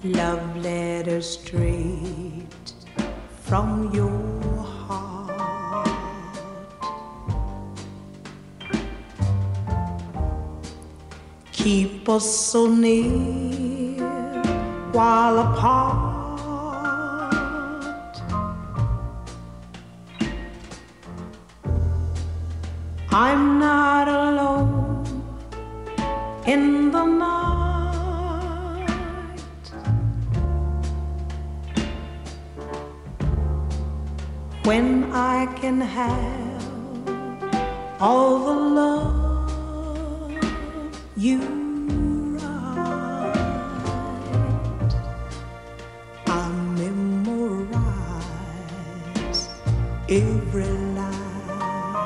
Love letter straight from your heart. Keep us so near while apart. I'm not alone in the night. When I can have all the love you write, I memorize every line,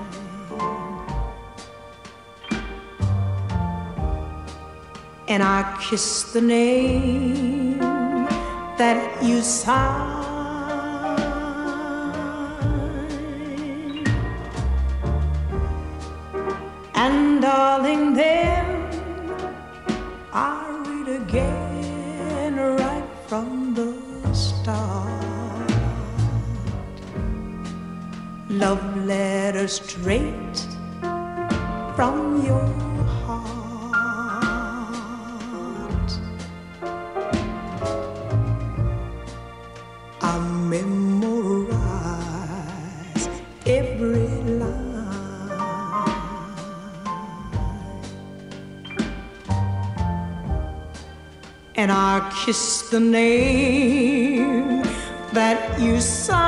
and I kiss the name that you sign. And darling, then I read again right from the start. Love letter straight from your heart. I memorize every line, and I kiss the name that you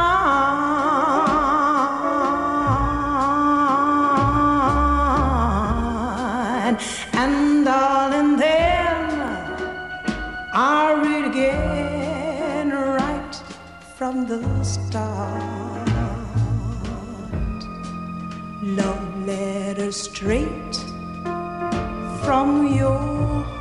sign. And darling, then I read again right from the start. Love letter straight from your